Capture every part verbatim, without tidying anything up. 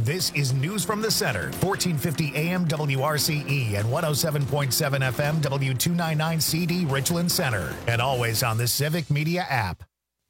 This is News from the Center, fourteen fifty A M W R C E and one oh seven point seven F M W two ninety-nine C D Richland Center. And always on the Civic Media app.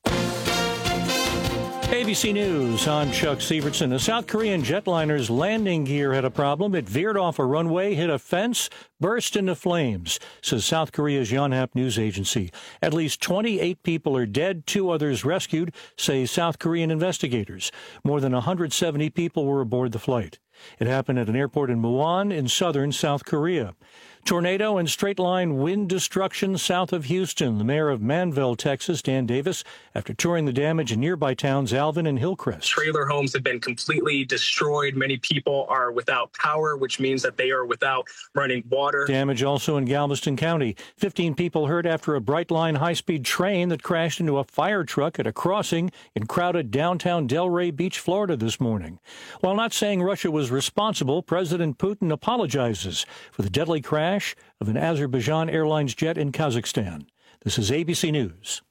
A B C News, I'm Chuck Severson. A South Korean jetliner's landing gear had a problem. It veered off a runway, hit a fence, burst into flames, says South Korea's Yonhap news agency. At least twenty-eight people are dead, two others rescued, say South Korean investigators. More than one hundred seventy people were aboard the flight. It happened at an airport in Muon in southern South Korea. Tornado and straight-line wind destruction south of Houston. The mayor of Manville, Texas, Dan Davis, after touring the damage in nearby towns Alvin and Hillcrest. Trailer homes have been completely destroyed. Many people are without power, which means that they are without running water. Damage also in Galveston County. fifteen people hurt after a Brightline high-speed train that crashed into a fire truck at a crossing in crowded downtown Delray Beach, Florida this morning. While not saying Russia was responsible, President Putin apologizes for the deadly crash of an Azerbaijan Airlines jet in Kazakhstan. This is A B C News.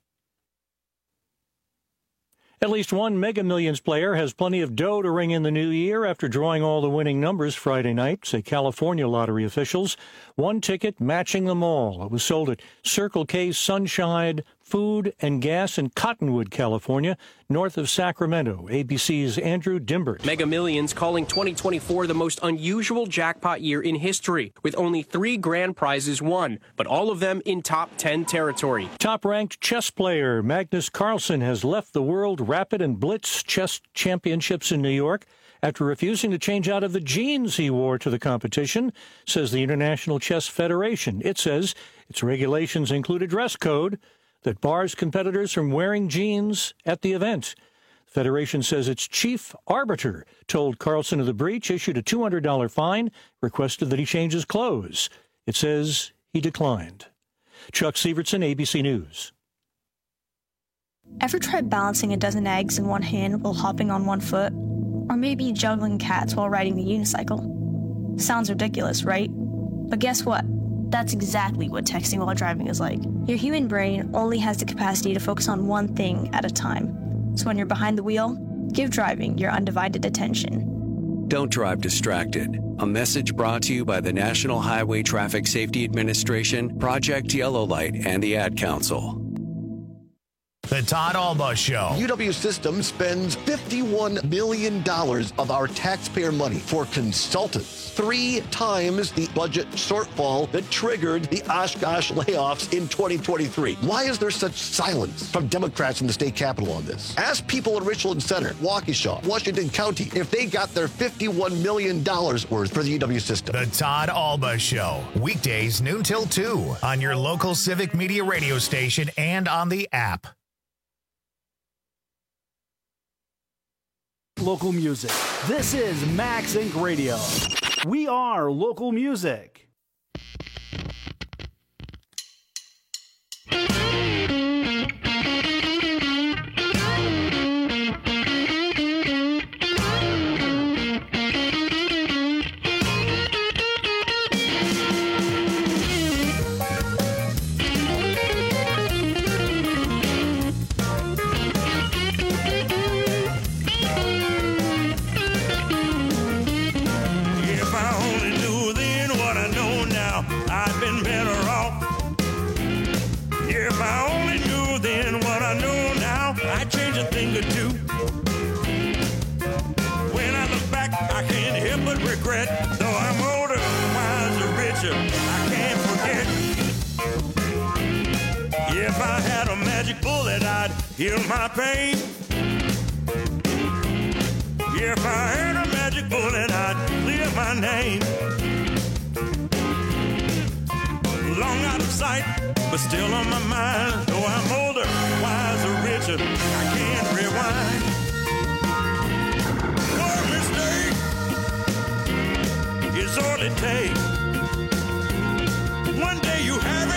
At least one Mega Millions player has plenty of dough to ring in the new year after drawing all the winning numbers Friday night, say California lottery officials. One ticket matching them all. It was sold at Circle K Sunshine Food and Gas in Cottonwood, California, north of Sacramento. A B C's Andrew Dimbert. Mega Millions calling twenty twenty-four the most unusual jackpot year in history, with only three grand prizes won, but all of them in top ten territory. Top-ranked chess player Magnus Carlsen has left the World Rapid and Blitz Chess Championships in New York after refusing to change out of the jeans he wore to the competition, says the International Chess Federation. It says its regulations include a dress code that bars competitors from wearing jeans at the event. The Federation says its chief arbiter told Carlsen of the breach, issued a two hundred dollars fine, requested that he change his clothes. It says he declined. Chuck Severson, A B C News. Ever tried balancing a dozen eggs in one hand while hopping on one foot? Or maybe juggling cats while riding the unicycle? Sounds ridiculous, right? But guess what? That's exactly what texting while driving is like. Your human brain only has the capacity to focus on one thing at a time. So when you're behind the wheel, give driving your undivided attention. Don't drive distracted. A message brought to you by the National Highway Traffic Safety Administration, Project Yellow Light, and the Ad Council. The Todd Alba Show. U W Systems spends fifty-one million dollars of our taxpayer money for consultants. Three times the budget shortfall that triggered the Oshkosh layoffs in twenty twenty-three. Why is there such silence from Democrats in the state capitol on this? Ask people in Richland Center, Waukesha, Washington County, if they got their fifty-one million dollars worth for the U W system. The Todd Alba Show. Weekdays noon till two on your local Civic Media radio station and on the app. Local music. This is Max Incorporated. Radio. We are local music. Heal my pain. If I had a magic bullet, I'd clear my name. Long out of sight, but still on my mind. Though I'm older, wiser, richer, I can't rewind. One mistake is all it takes. One day you have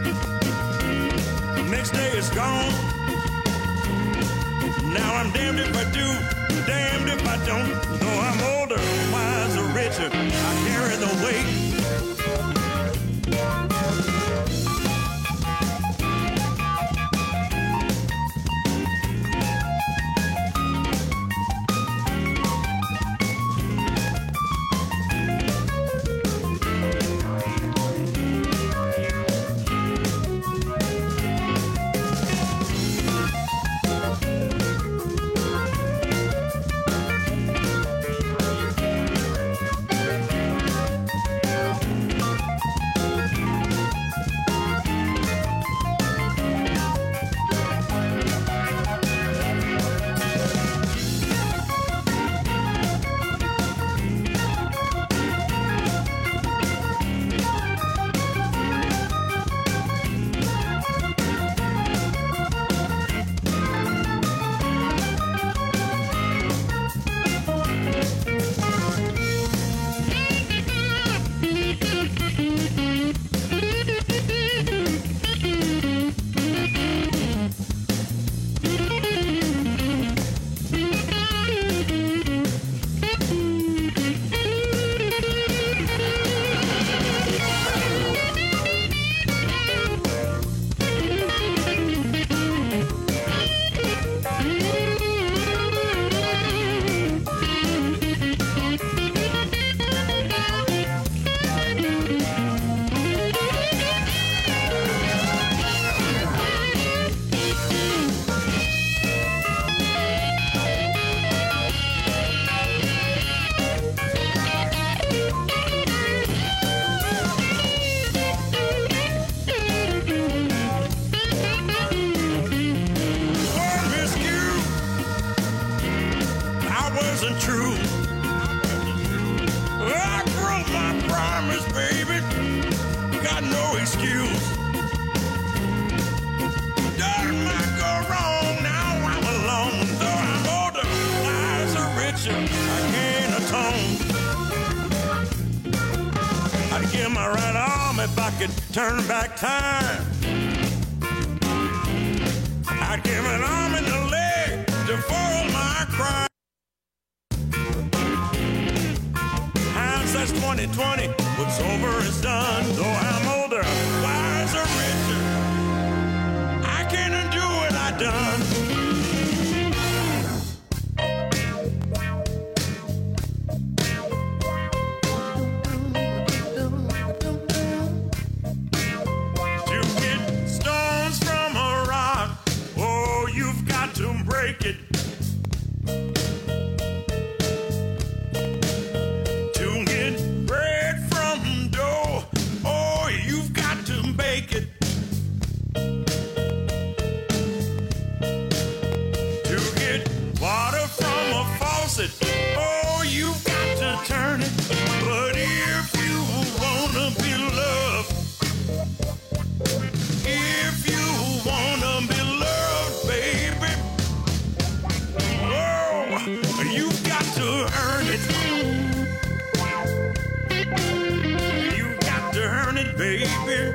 it, next day it's gone. Now I'm damned if I do, damned if I don't. Though I'm older, wiser, richer, I carry the weight. farmers, baby, got no excuse. Done might go wrong, now I'm alone. Though I'm older, lives are richer, I can't atone. I'd give my right arm if I could turn back time. I'd give an arm and a leg to foil my crime. Hindsight's twenty twenty, what's over is done. Though I'm older, wiser, richer, I can't undo what I done. To get stones from a rock, oh, you've got to break it. To get bread from dough, oh, you've got to bake it. To get water from a faucet, oh, you've got to turn it. But if you wanna be loved, if you wanna be loved, baby, oh, you've got to earn it. You've got to earn it, baby.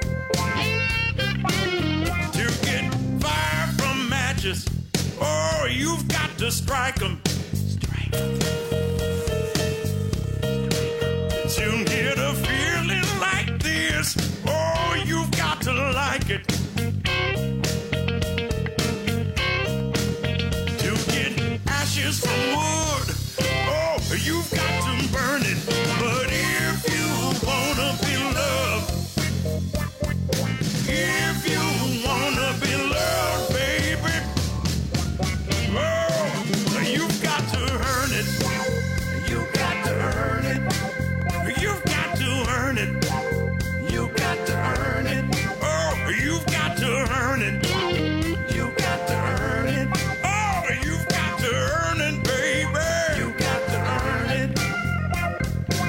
To get fire from matches, oh, you've got to strike them. Strike 'em. To get a feeling like this, oh, you've got to like it. To get ashes from wood, oh, you've got to burn it. But if you wanna be loved, if you wanna be loved, baby, oh, you've got to earn it. You've got to earn it. You've got to earn it. You've got to earn it. Oh, you've got to earn it. You've got to earn it. Oh, you've got to earn it, baby. You've got to earn it.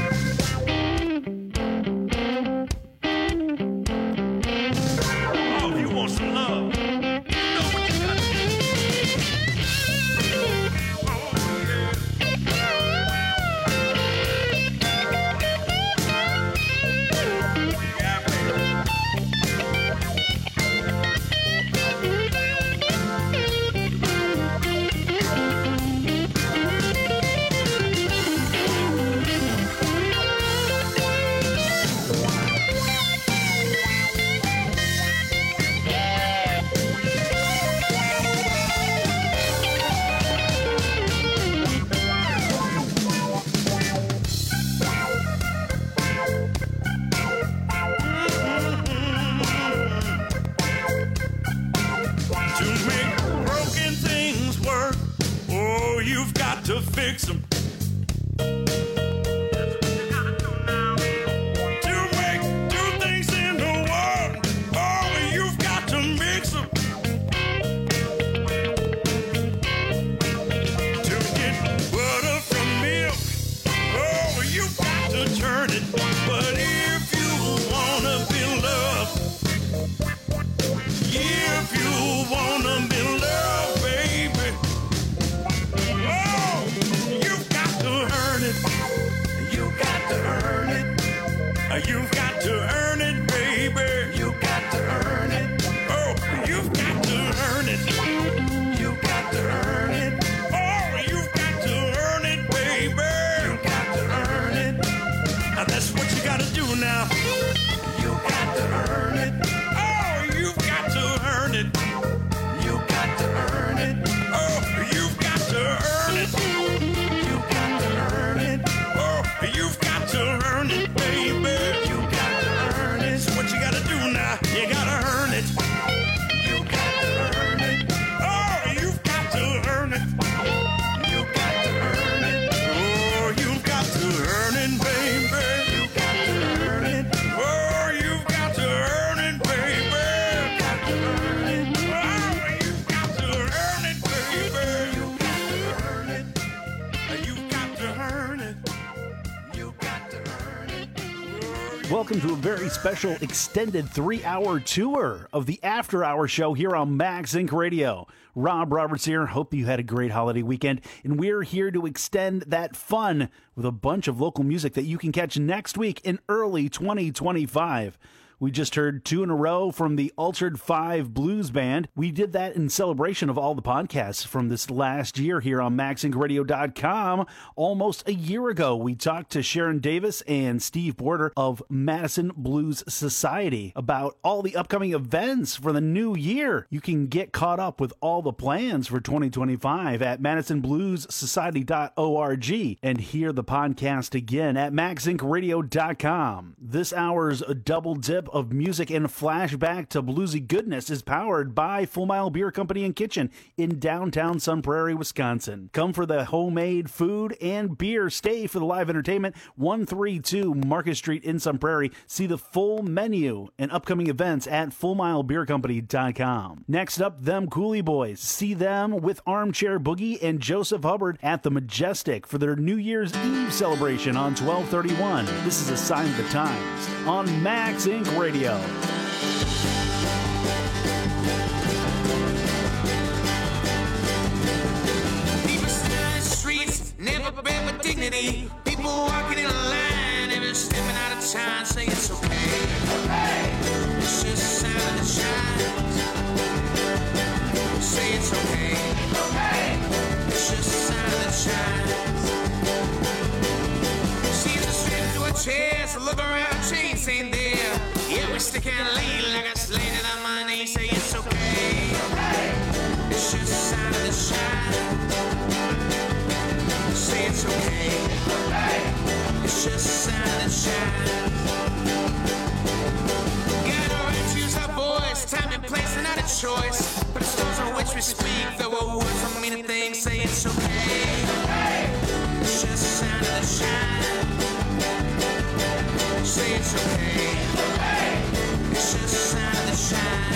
Welcome to a very special extended three-hour tour of the After Hour Show here on Max Inc Radio. Rob Roberts here. Hope you had a great holiday weekend, and we're here to extend that fun with a bunch of local music that you can catch next week in early twenty twenty-five. We just heard two in a row from the Altered Five Blues Band. We did that in celebration of all the podcasts from this last year here on Max Inc Radio dot com. Almost a year ago, we talked to Sharon Davis and Steve Border of Madison Blues Society about all the upcoming events for the new year. You can get caught up with all the plans for twenty twenty-five at Madison Blues Society dot org and hear the podcast again at Max Inc Radio dot com. This hour's a double dip of music and flashback to bluesy goodness is powered by Full Mile Beer Company and Kitchen in downtown Sun Prairie, Wisconsin. Come for the homemade food and beer. Stay for the live entertainment. one thirty-two Market Street in Sun Prairie. See the full menu and upcoming events at Full Mile Beer Company dot com. Next up, Them Cooley Boys. See them with Armchair Boogie and Joseph Hubbard at the Majestic for their New Year's Eve celebration on twelve thirty-one. This is a sign of the times on Max Inc Radio. People standing in the streets, never been with dignity. People walking in a line, never stepping out of time, saying it's okay. Okay. It's just a sign of the times. Say it's okay. Okay. It's just a sign of the times. She's a strip to a chair, so look around, chains ain't there. Yeah, we stick and lean like I slayed it on my knee. Say it's okay. Okay. It's just a sign of the shine. Say it's okay. Okay. It's just a sign of the shine. Gotta refuse our voice. Time and place are not a choice, but it's those on which we speak. Though our words don't mean a thing. Say it's okay. Okay. It's just a sign of the shine. Say it's okay. Okay. It's just a sign of the shine.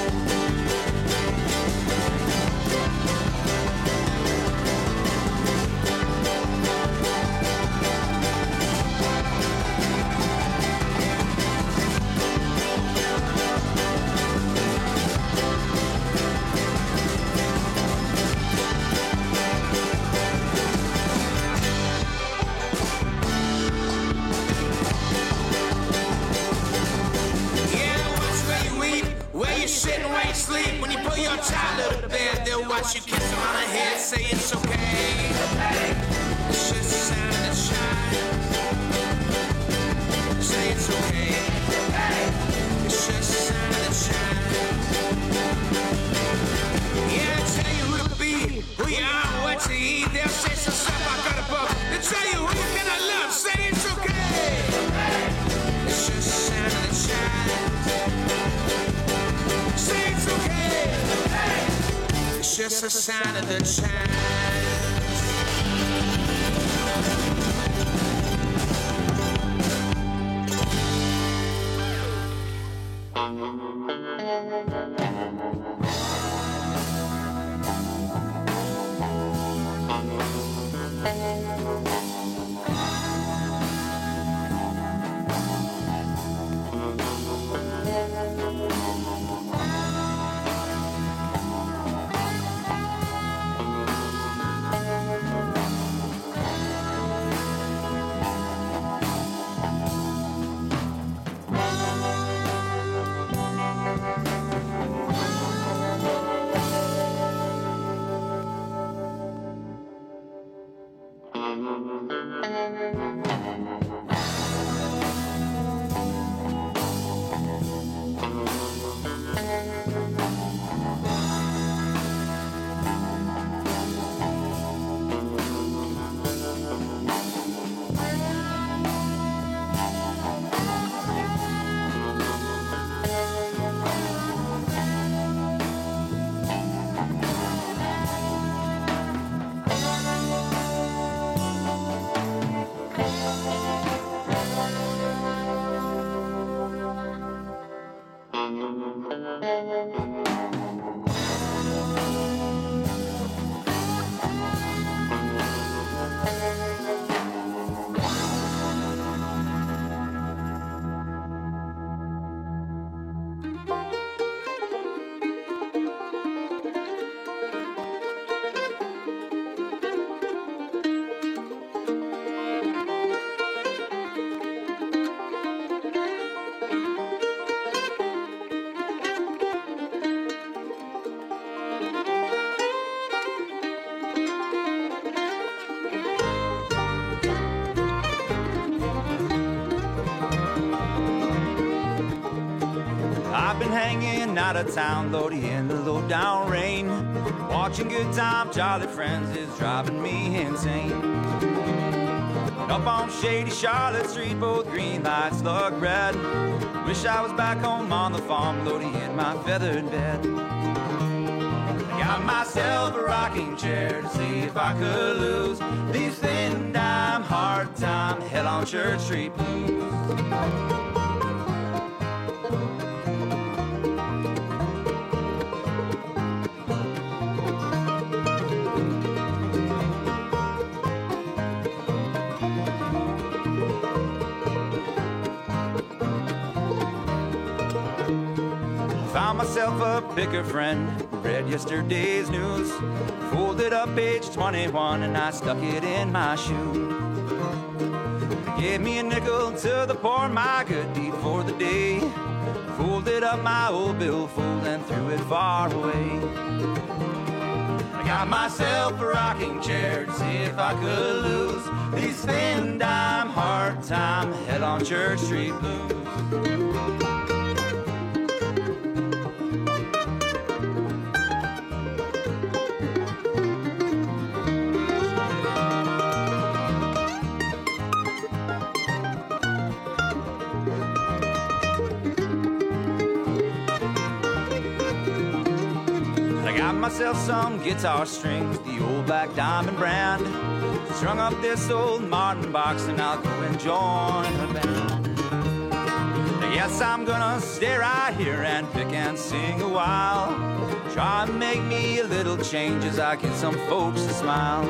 Sitting where you sleep. When you put your child out of bed, they'll watch you kiss them on the head. Say it's okay. Okay. It's just a sign of the shine. Say it's okay. Okay. It's just a sign of the shine. Yeah, they'll tell you who to be, who you are, what to eat. They'll say some stuff I got above. They'll tell you who you cannot love. Say it's okay. Okay. It's just a sign of the shine. Say it's okay. Hey. It's just a sign of the child. I've been hanging out of town, Lodi, in the low down rain. Watching Good Time Charlie Friends is driving me insane. Up on shady Charlotte Street, both green lights look red. Wish I was back home on the farm, Lodi, in my feathered bed. I got myself a rocking chair to see if I could lose these thin dime, hard time, hell on Church Street blues. Found myself a picker friend, read yesterday's news, folded up page twenty-one and I stuck it in my shoe. They gave me a nickel to the poor, my good deed for the day. Folded up my old billfold and threw it far away. I got myself a rocking chair to see if I could lose these thin dime, hard time, hell on Church Street blues. Myself some guitar strings, the old Black Diamond brand. Strung up this old Martin box and I'll go and join the band. Yes, I'm gonna stay right here and pick and sing a while. Try and make me a little change as I get some folks to smile.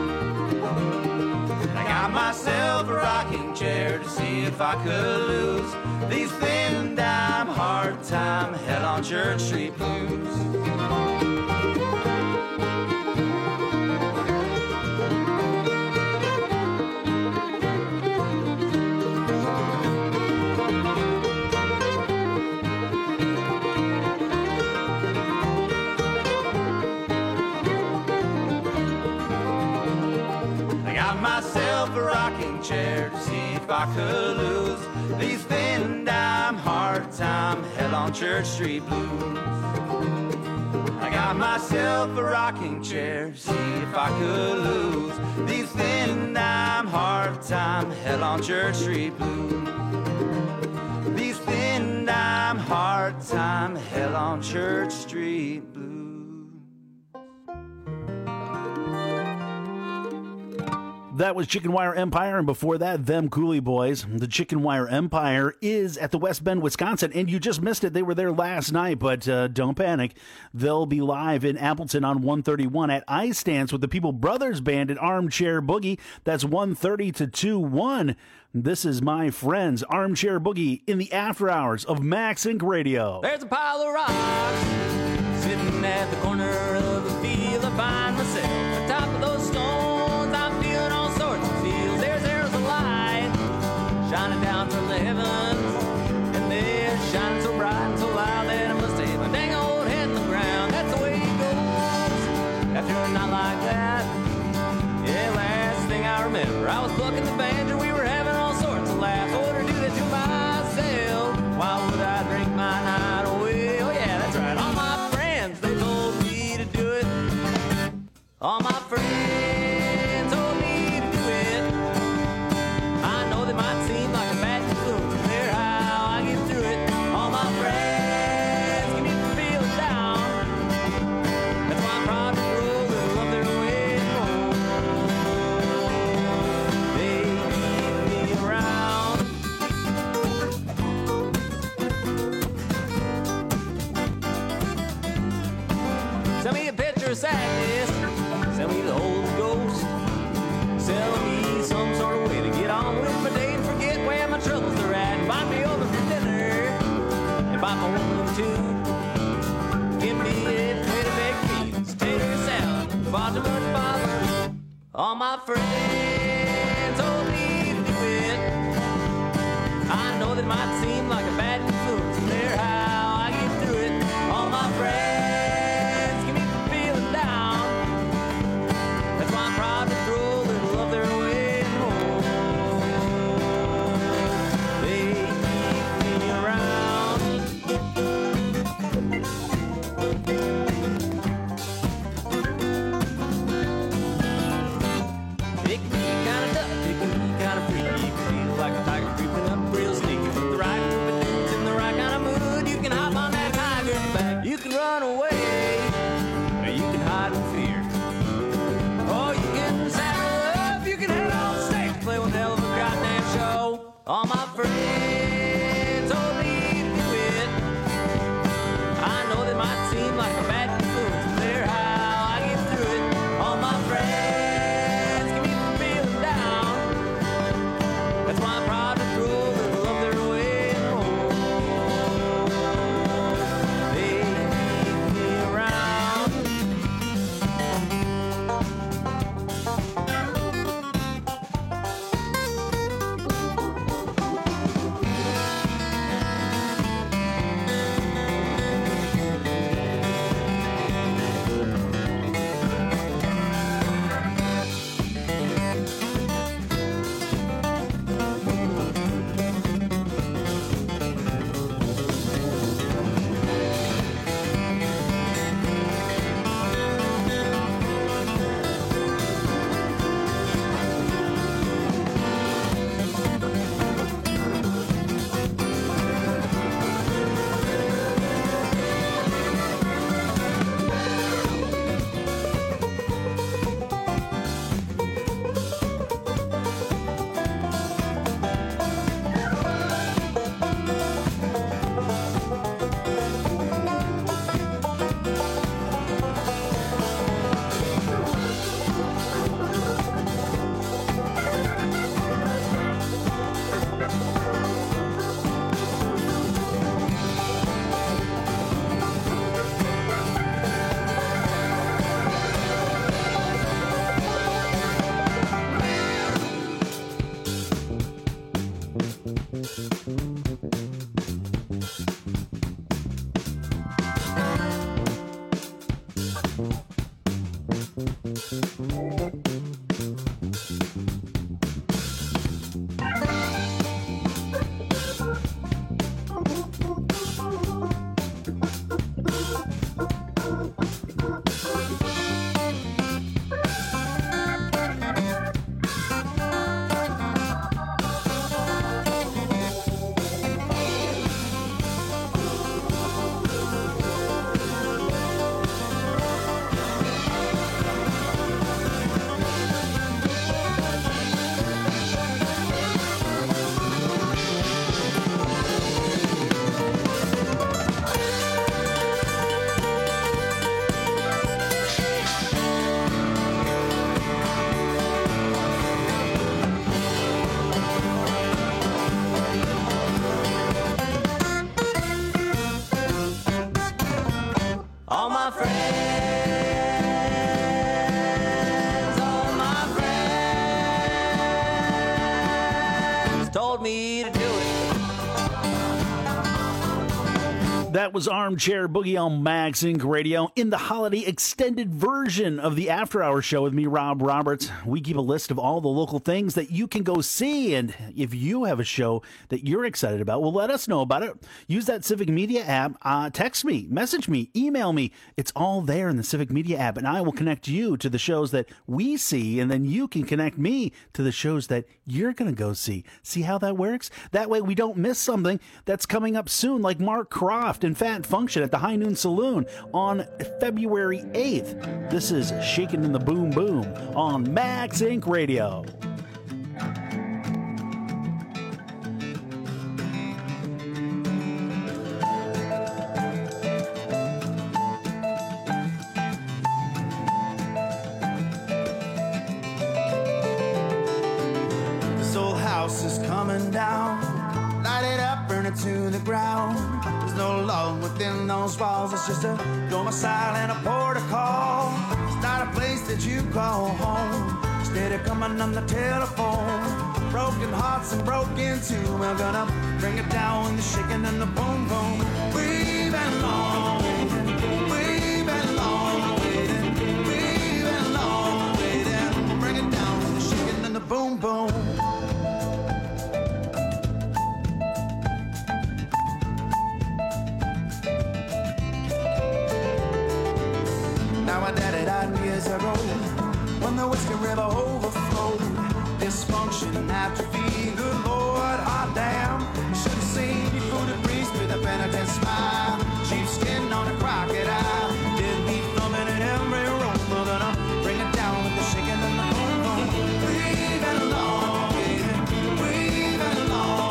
I got myself a rocking chair to see if I could lose these thin dime, hard time, hell on Church Street blues. Myself a rocking chair to see if I could lose these thin dime, hard time, hell on Church Street blues. I got myself a rocking chair to see if I could lose these thin dime, hard time, hell on Church Street blues. These thin dime, hard time, hell on Church Street blues. That was Chicken Wire Empire, and before that, Them Cooley Boys. The Chicken Wire Empire is at the West Bend, Wisconsin, and you just missed it. They were there last night, but uh, don't panic. They'll be live in Appleton on one thirty-one at Ice Dance with the People Brothers Band at Armchair Boogie. That's one thirty to two one. This is my friends, Armchair Boogie, in the after hours of Max Inc Radio. There's a pile of rocks sitting at the corner of the field. I find myself on top of those stones. I'm feeling all sorts of feels. There's, there's a light shining down from the heavens, and they're shining so bright and so loud that I must have my dang old head in the ground. That's the way it goes after a night like that. Yeah, last thing I remember, I was plucking the banjo. We were having all sorts of laughs. I would do that to myself. Why would I drink my night away? Oh yeah, that's right. All my friends, they told me to do it. All my friends told me to do it. I know they might seem like a bad influence, but they're how I get through it. All my friends keep me from feeling down. That's why I'm proud to roll and love their way home. They keep me around. Send me a picture of sadness. Send me the Holy Ghost. Sell me some sort of way to get on with my day and forget where my troubles are at. Invite me over for dinner. Invite my woman too. Give me a plate of baked beans, tater salad, far too much fun. All my friends told me to do it. I know that might seem like a bad influence, but they're how I get through it. All my friends keep me from feeling down. That's why I'm proud to throw a little of their way home. They keep me around. All my friends told me to do it. I know that might seem like a bad influence, clear how I get through it. All my friends keep me from feeling down. That's why I'm proud to prove that they love their way home. They keep me around. All my friends, all my friends told me to do it. That was Armchair Boogie on Max Inc Radio in the holiday extended version of the After Hour Show with me, Rob Roberts. We keep a list of all the local things that you can go see, and if you have a show that you're excited about, well, let us know about it. Use that Civic Media app. Uh, text me, message me, email me. It's all there in the Civic Media app, and I will connect you to the shows that we see, and then you can connect me to the shows that you're going to go see. See how that works? That way we don't miss something that's coming up soon, like Mark Croft and Fat Function at the High Noon Saloon on February eighth. This is Shakin' in the Boom Boom on Max Inc Radio. This old house is coming down. Light it up, burn it to the ground. There's no love within those walls. It's just a domicile and a protocol. It's not a place that you call home. Instead of coming on the telephone. Broken hearts and broken too. We're gonna bring it down with the shaking and the boom boom. We've been long waiting. We've been long waiting. We've been long waiting. Bring it down with the shaking and the boom boom. Now my daddy died years ago when the Whiskey River overflowed. Dysfunction, atrophy, good Lord, hot damn. Should have seen you food and priest with a penitent smile. Sheepskin on a crocodile. Did be thumbing in every room. We're gonna bring it down with the shaking and the boom boom. We've been long waiting. We've been long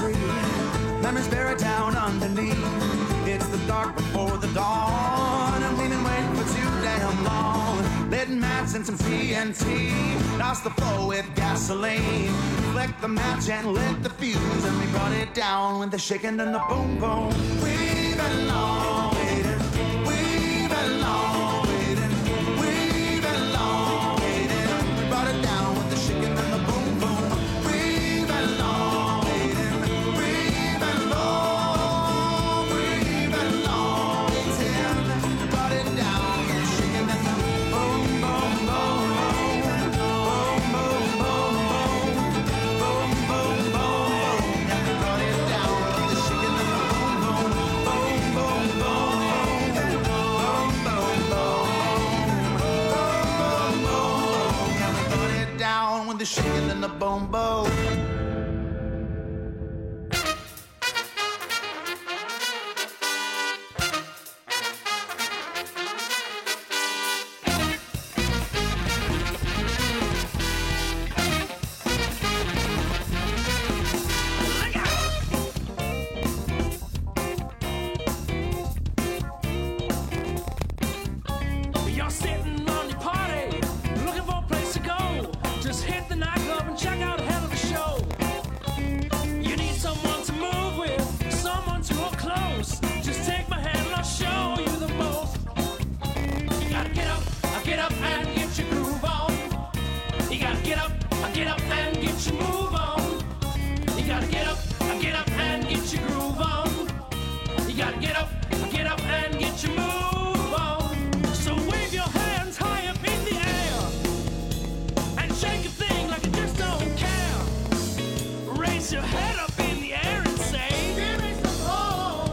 free. Memories buried down underneath. It's the dark before the dawn, and we've been waiting for too damn long. Lit mats and some T N T. Lost the flow with gasoline. Flicked the match and lit the fuse, and we brought it down with the shaking and the boom boom. We've been long waiting. We've been long waiting. We've been long waiting. We brought it down with the shaking and the boom boom. We've been long waiting. We've been long. We've been long waiting. We brought it down with the shaking and the boom boom boom boom boom boom boom boom boom boom. And we brought it down with the shaking and the boom boom boom boom boom boom boom boom boom. And we brought it down with the shaking and the boom boom. You're sitting on your party, looking for a place to go. Just hit the nightclub and check out a hell of a show. You need someone to move with, someone to hold close. Just take my hand and I'll show you the most. You gotta get up, get up and get your groove on. You gotta get up, get up and get your move on. You gotta get up, get up and get your groove on. You gotta get up, get up and get your move on. So wave your hands high up in the air and shake a thing like you just don't care. Raise your head up in the air and say, give me some more.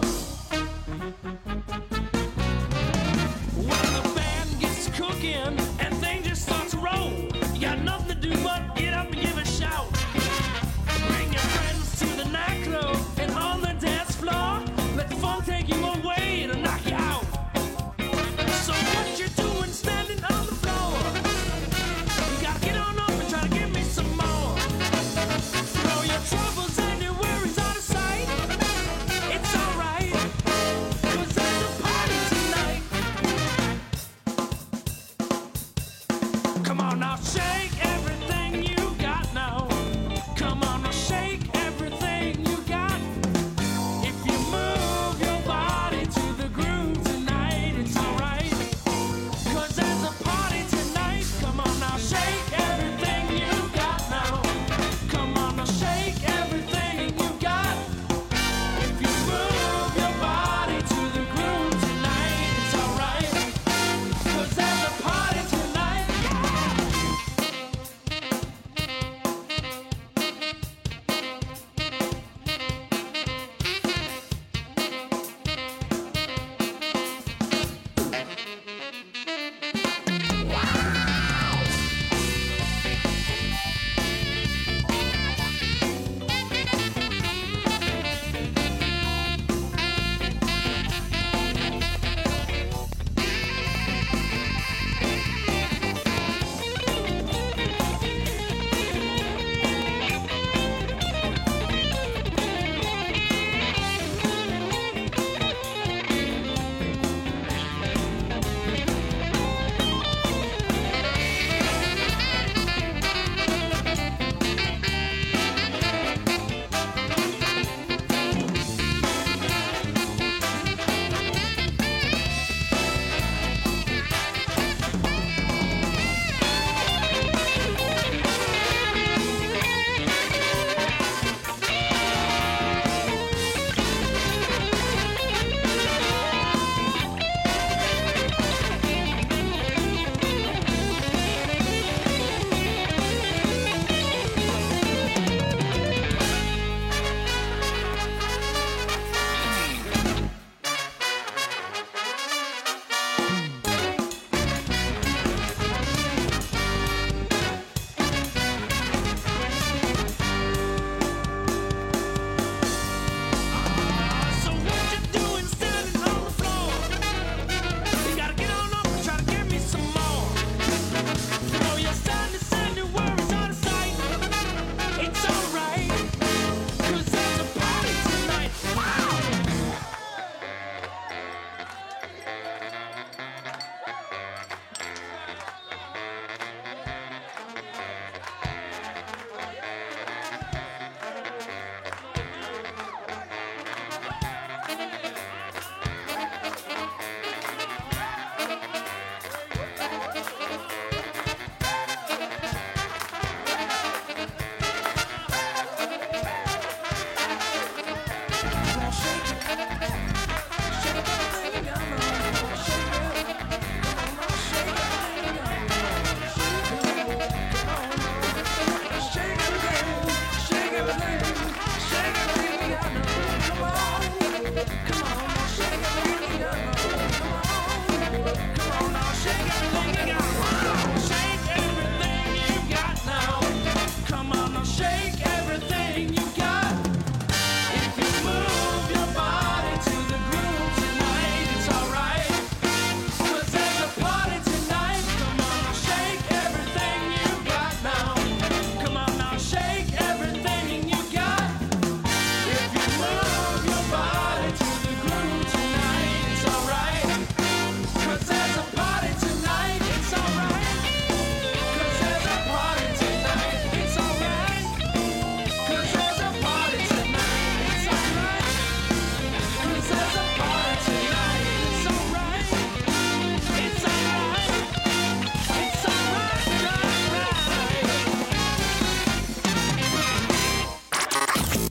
When the band gets cooking and things just start to roll, you got nothing to do but get up and give a shout. Bring your friends to the nightclub and on the dance floor, let the fun take you away to knock you out. So what you doing standing on the floor? You gotta get on up and try to give me some more. Throw your troubles and your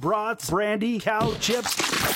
brats, brandy, cow chips,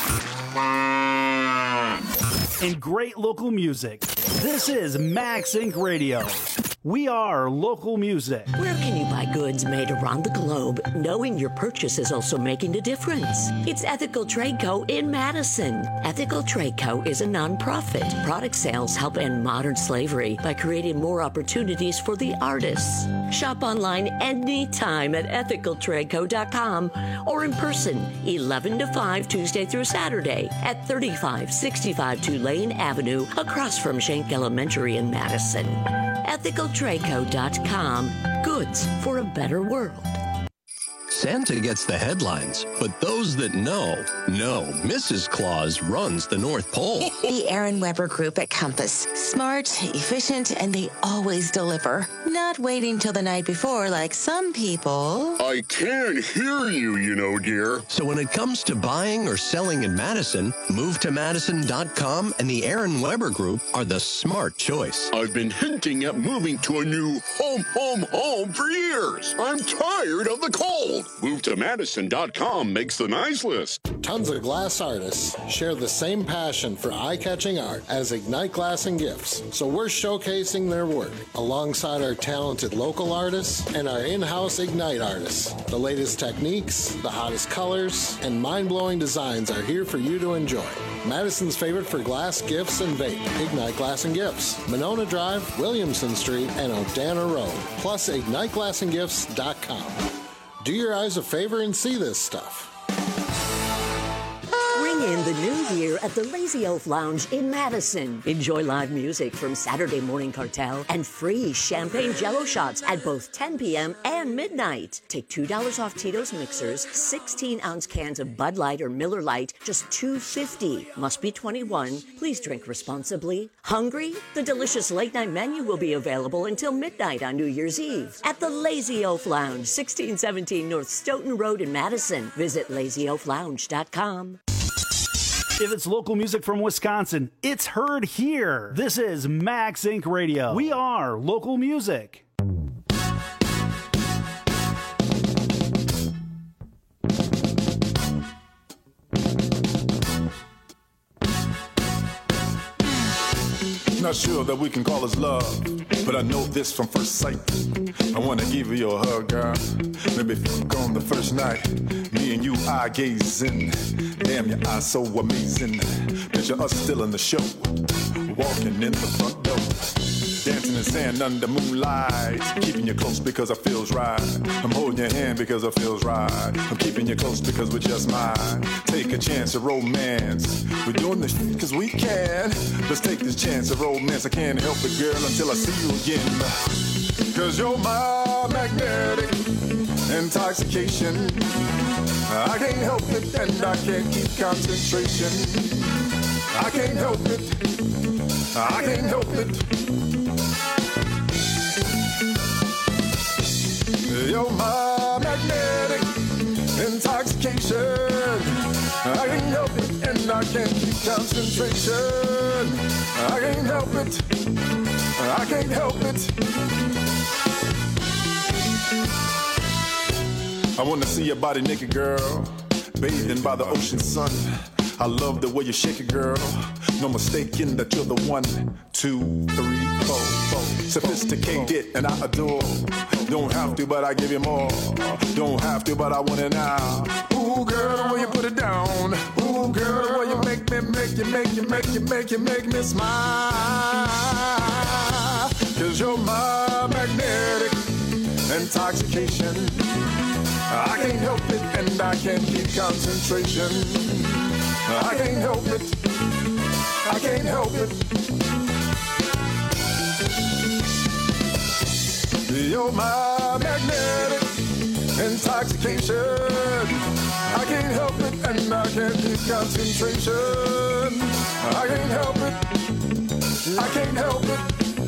and great local music. This is Max Inc Radio. We are local music. Where can you buy goods made around the globe, knowing your purchase is also making a difference? It's Ethical Trade Co. in Madison. Ethical Trade Co. is a nonprofit. Product sales help end modern slavery by creating more opportunities for the artists. Shop online anytime at ethical trade co dot com or in person, eleven to five, Tuesday through Saturday at thirty-five sixty-five Tulane Avenue, across from Schenck Elementary in Madison. ethical trade co dot com. Goods for a better world. Santa gets the headlines, but those that know, know Missus Claus runs the North Pole. The Aaron Weber Group at Compass. Smart, efficient, and they always deliver. Not waiting till the night before like some people. I can't hear you, you know, dear. So when it comes to buying or selling in Madison, move to madison dot com and the Aaron Weber Group are the smart choice. I've been hinting at moving to a new home, home, home for years. I'm tired of the cold. Move to madison dot com makes the nice list. Tons of glass artists share the same passion for eye-catching art as Ignite Glass and Gifts, so we're showcasing their work alongside our talented local artists and our in-house Ignite artists. The latest techniques, the hottest colors, and mind-blowing designs are here for you to enjoy. Madison's favorite for glass, gifts, and vape, Ignite Glass and Gifts, Monona Drive, Williamson Street, and Odana Road, plus ignite glass and gifts dot com. Do your eyes a favor and see this stuff. Bring in the new year at the Lazy Oaf Lounge in Madison. Enjoy live music from Saturday Morning Cartel and free champagne jello shots at both ten p.m. and midnight. Take two dollars off Tito's mixers, sixteen ounce cans of Bud Light or Miller Lite, just two dollars and fifty cents. Must be twenty-one. Please drink responsibly. Hungry? The delicious late night menu will be available until midnight on New Year's Eve at the Lazy Oaf Lounge, sixteen seventeen North Stoughton Road in Madison. Visit lazy oaf lounge dot com. If it's local music from Wisconsin, it's heard here. This is Max Inc Radio. We are local music. Not sure that we can call this love, but I know this from first sight. I want to give you a hug, girl. Maybe fuck on the first night. Me and you eye gazing. Damn, your eyes so amazing. Picture us still in the show, walking in the front door, dancing in sand under moonlight. Keeping you close because it feels right. I'm holding your hand because it feels right. I'm keeping you close because we're just mine. Take a chance of romance. We're doing this shit because we can. Let's take this chance of romance. I can't help it, girl, until I see you again. Cause you're my magnetic intoxication. I can't help it and I can't keep concentration. I can't help it. I can't help it. You're my magnetic intoxication. I can't help it and I can't keep concentration. I can't help it. I can't help it. I wanna see your body naked, girl, bathing by the ocean sun. I love the way you shake it, girl. No mistaking that you're the one. Two, three, four, four. Sophisticated and I adore. Don't have to, but I give you more. Don't have to, but I want it now. Ooh, girl, the way you put it down. Ooh, girl, the way you make me, make you, make you, make you, make you, make me smile. Cause you're my magnetic intoxication. I can't help it and I can't keep concentration. I can't help it. I can't help it. You're my magnetic intoxication. I can't help it and I can't keep concentration. I can't help it. I can't help it.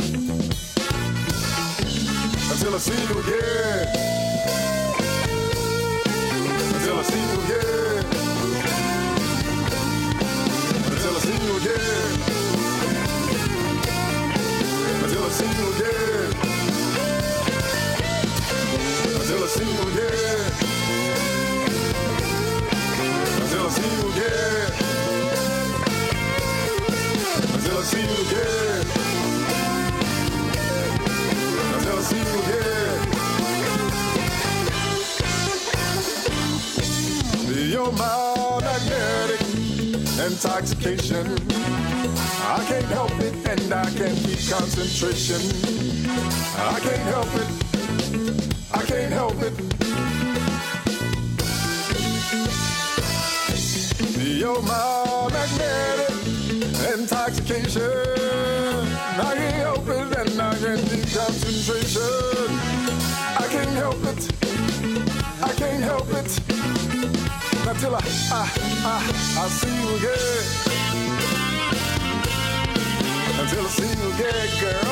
Until I see you again. Until I see you again. Until I see you again. Until I see you again. Until I see you again. You're my magnetic intoxication. I can't help it and I can't keep concentration. I can't help it. I can't help it. You're my magnetic intoxication. I can't help it and I can't keep concentration. I can't help it. I can't help it. Until I, I, I, I see you again. Until I see you again, girl.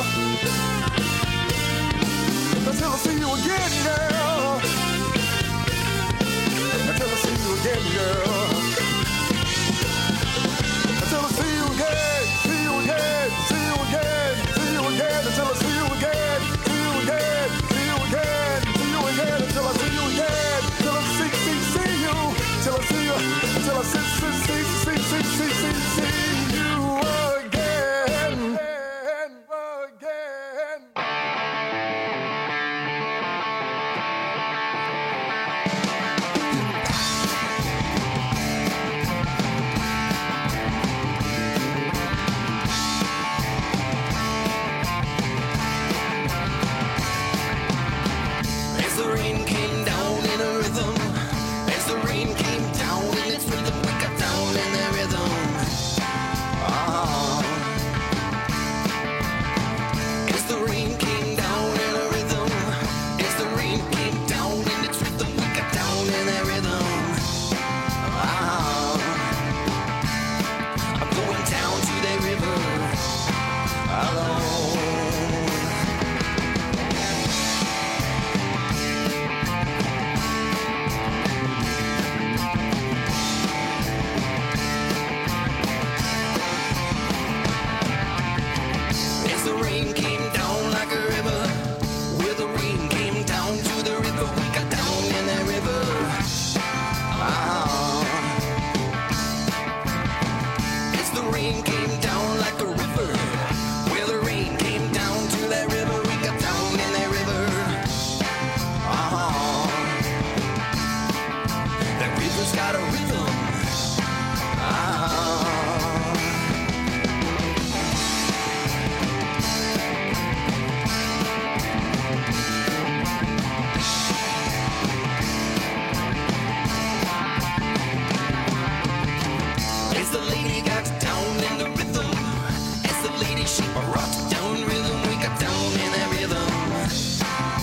Until I see you again, girl. Until I see you again, girl. Until I see you again, see you again, see you again, see you again. Until I see you again, see you again, see you again, see you again. Until I see you again, till I see, see, see you. Till I see you, till I see, see, see, see, see, see, see, see you again, again. As the rain came down in a rhythm, as the rain came down in its rhythm, we got down in the rhythm. Ah. As the rain came down in a rhythm, as the rain came down in its rhythm, we got down in the rhythm. Ah. I'm going down to the river alone. As the rain came down like a river, where the rain came down to the river, we got down in the river. Ah. As the rain came down like a river, where the rain came down to that river, we got down in that river. Ah. That river's got a rhythm. Ah. As the lady got down in the rhythm, as the lady she rocked down rhythm, we got down in that rhythm.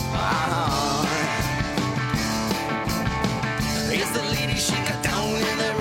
Ah. As the lady she got down in the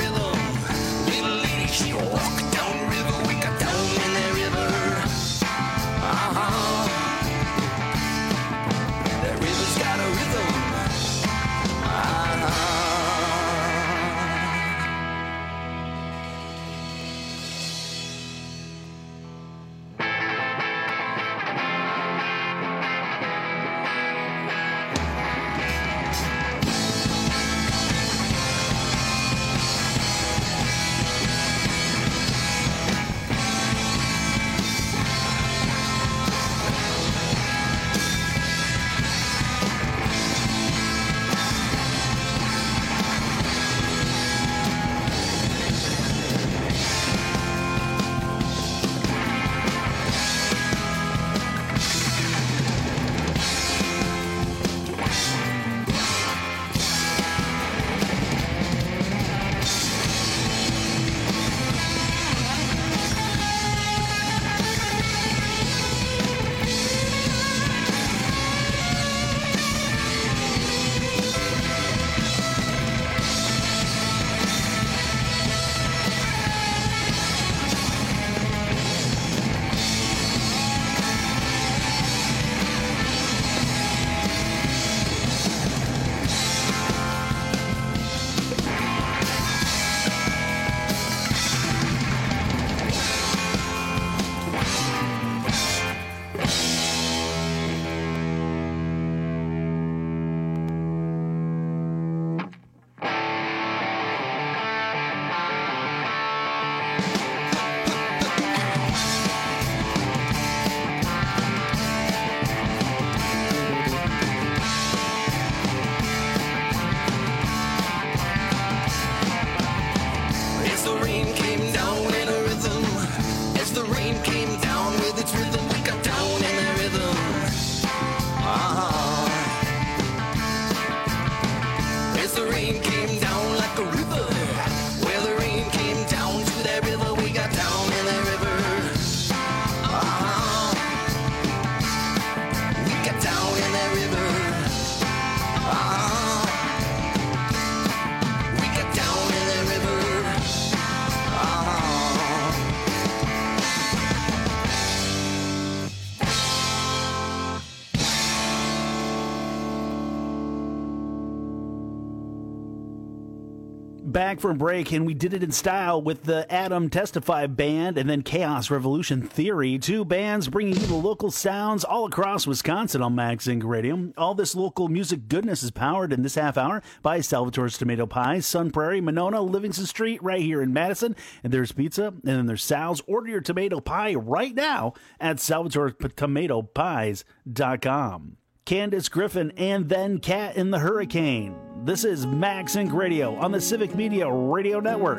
Back from break, and we did it in style with the Adam Testify Band and then Chaos Revolution Theory, two bands bringing you the local sounds all across Wisconsin on Max Inc Radio. All this local music goodness is powered in this half hour by Salvatore's Tomato Pies, Sun Prairie, Monona, Livingston Street, right here in Madison. And there's pizza, and then there's Sal's. Order your tomato pie right now at salvatore tomato pies dot com. Candace Griffin and then Cat in the Hurricane. This is Max Inc Radio on the Civic Media Radio Network.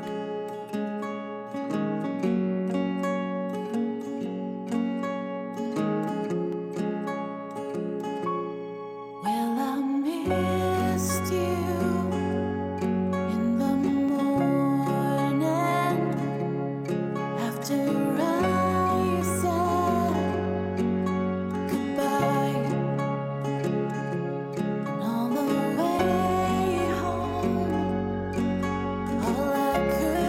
Well, I missed you in the morning after I said goodbye. On the way home, all I could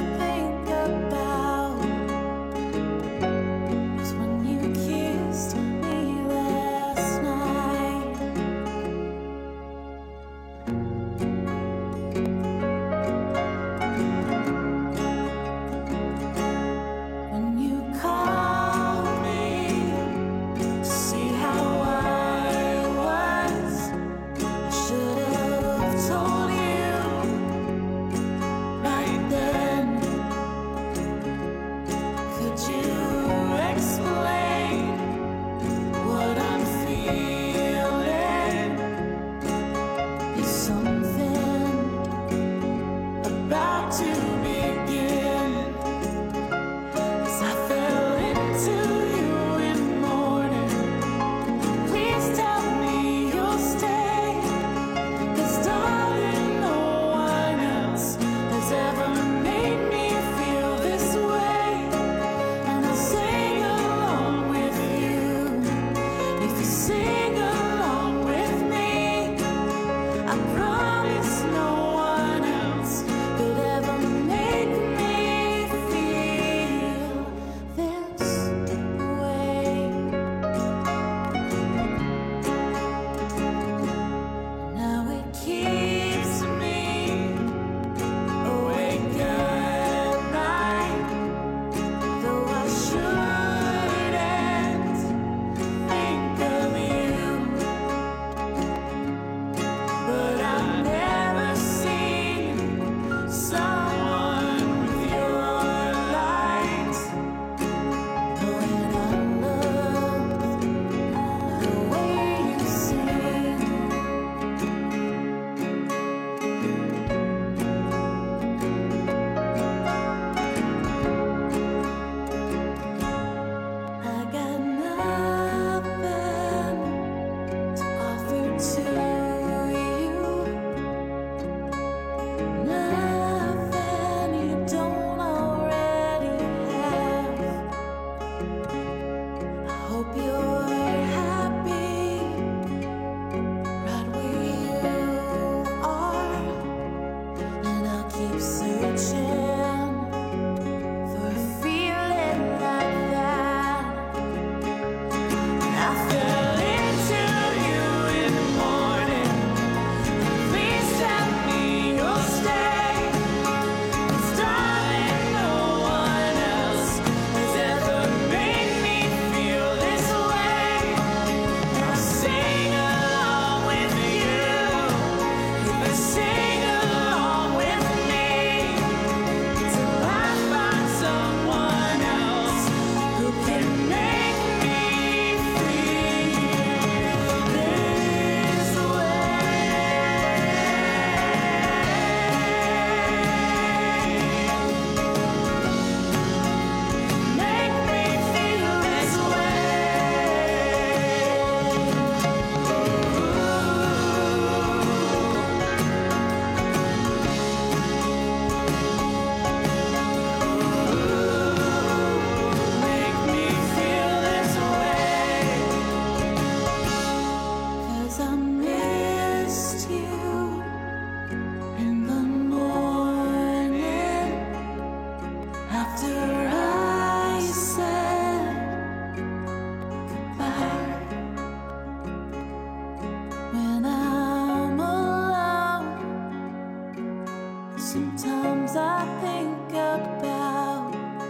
Sometimes I think about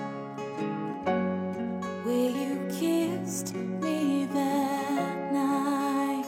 where you kissed me that night.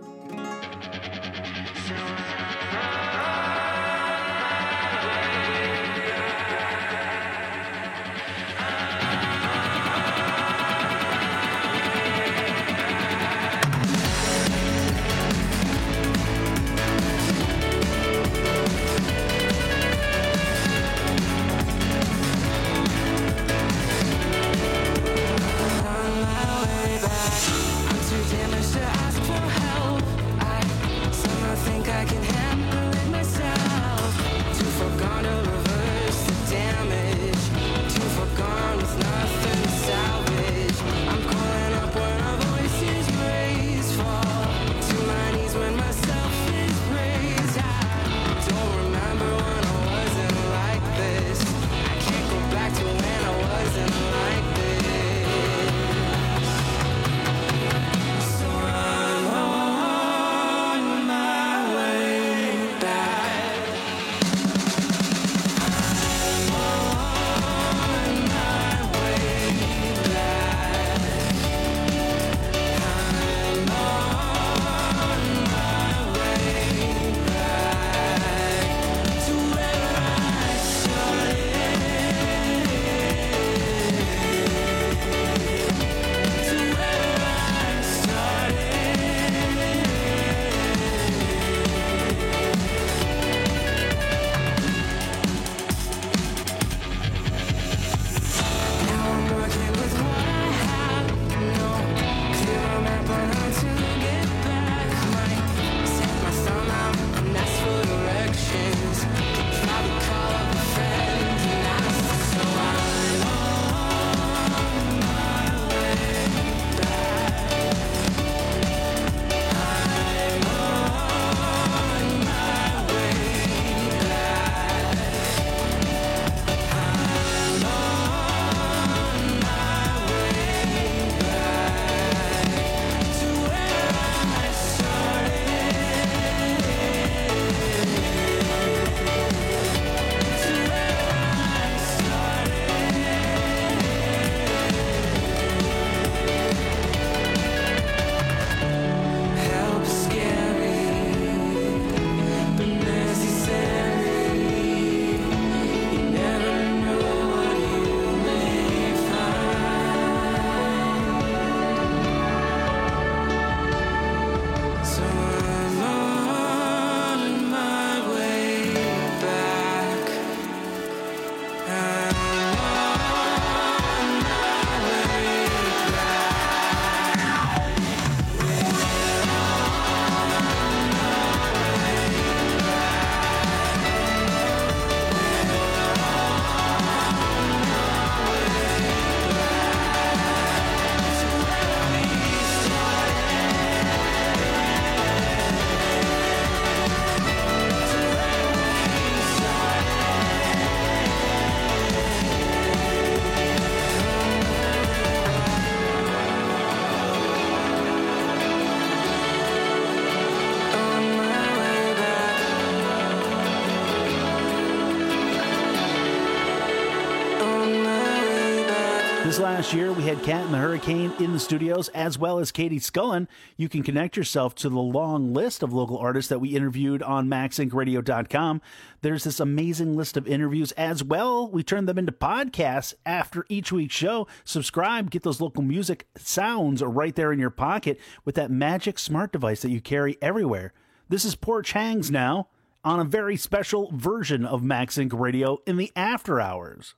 This last year, we had Cat and the Hurricane in the studios, as well as Katie Scullen. You can connect yourself to the long list of local artists that we interviewed on max inc radio dot com. There's this amazing list of interviews as well. We turned them into podcasts after each week's show. Subscribe, get those local music sounds right there in your pocket with that magic smart device that you carry everywhere. This is Porch Hangs now on a very special version of Max Inc Radio in the after hours.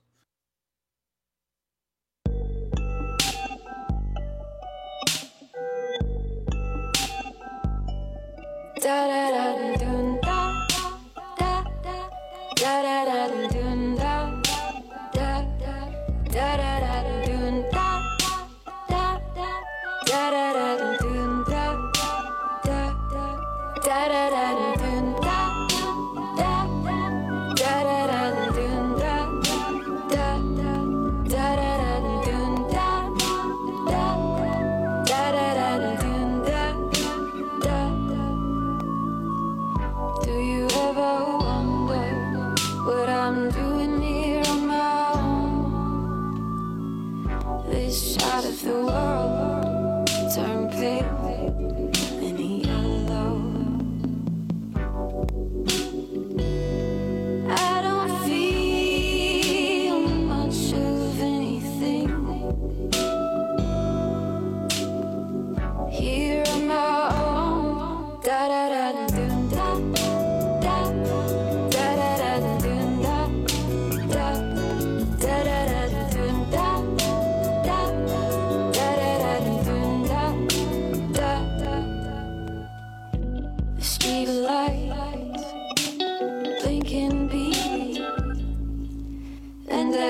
Da da da dun da da da da da da dun da da da da da dun da da da da da dun da da da da da dun da da da da dun da da da da da dun da da da da dun da. Do you ever wonder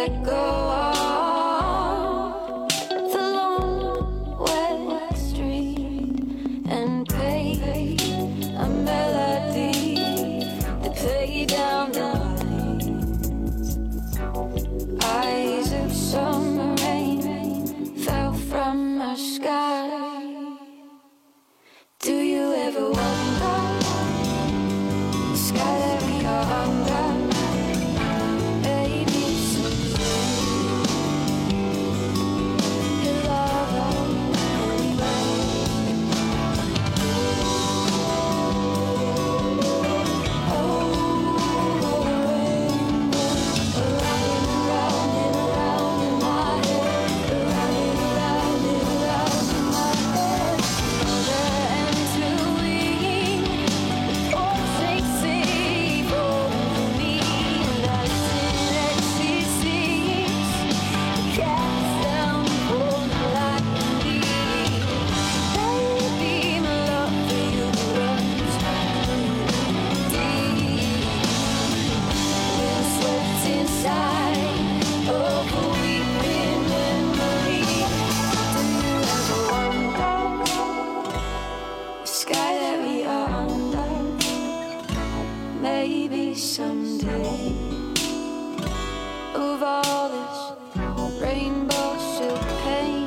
let go of the long wet stream and play a melody that play down the lines. Eyes of summer rain fell from the sky. Do you ever wonder the sky that we are under? Maybe someday you'll love us anyway. Oh, around and around and around in my head, around and around and around in my head. Maybe someday, of all this rainbow silk paint.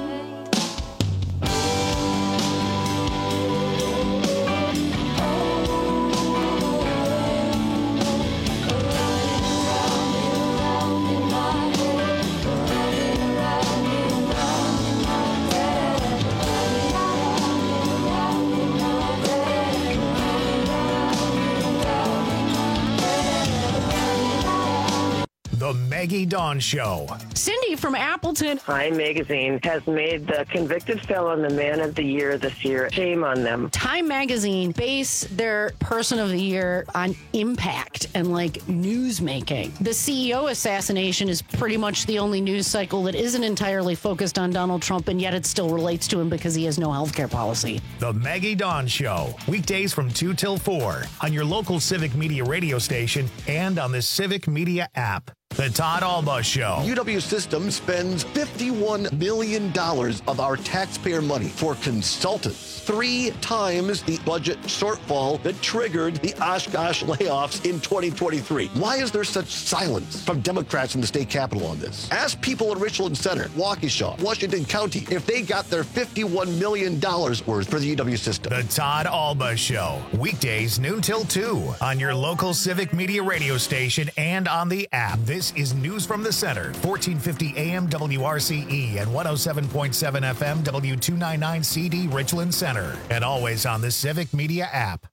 The Maggie Dawn Show. Cindy from Appleton. Time Magazine has made the convicted felon the man of the year this year. Shame on them. Time Magazine base their person of the year on impact and like news making. The C E O assassination is pretty much the only news cycle that isn't entirely focused on Donald Trump, and yet it still relates to him because he has no healthcare policy. The Maggie Dawn Show. Weekdays from two till four on your local Civic Media radio station and on the Civic Media app. The Todd Alba Show. U W Systems spends fifty-one million dollars of our taxpayer money for consultants, three times the budget shortfall that triggered the Oshkosh layoffs in twenty twenty-three. Why is there such silence from Democrats in the state capitol on this? Ask people in Richland Center, Waukesha, Washington County if they got their fifty-one million dollars worth for the U W system. The Todd Alba Show. Weekdays noon till two on your local Civic Media radio station and on the app. This is News from the Center, fourteen fifty A M W R C E and one oh seven point seven F M W two ninety-nine C D Richland Center, and always on the Civic Media app.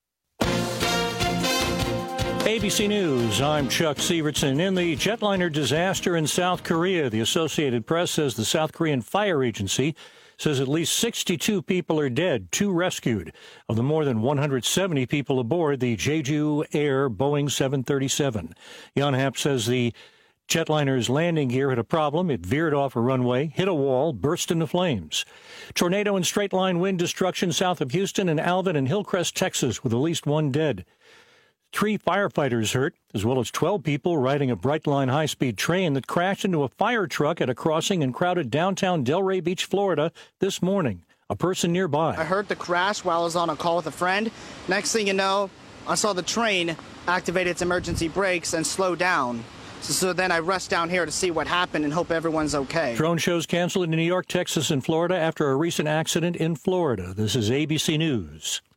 A B C News, I'm Chuck Sievertson. In the jetliner disaster in South Korea, the Associated Press says the South Korean Fire Agency says at least sixty-two people are dead, two rescued. Of the more than one hundred seventy people aboard the Jeju Air Boeing seven thirty-seven. Yonhap says the jetliner's landing gear had a problem. It veered off a runway, hit a wall, burst into flames. Tornado and straight-line wind destruction south of Houston and Alvin and Hillcrest, Texas, with at least one dead. Three firefighters hurt, as well as twelve people riding a Brightline high-speed train that crashed into a fire truck at a crossing in crowded downtown Delray Beach, Florida, this morning. A person nearby. I heard the crash while I was on a call with a friend. Next thing you know, I saw the train activate its emergency brakes and slow down. So, so then I rushed down here to see what happened and hope everyone's okay. Drone shows canceled in New York, Texas, and Florida after a recent accident in Florida. This is A B C News.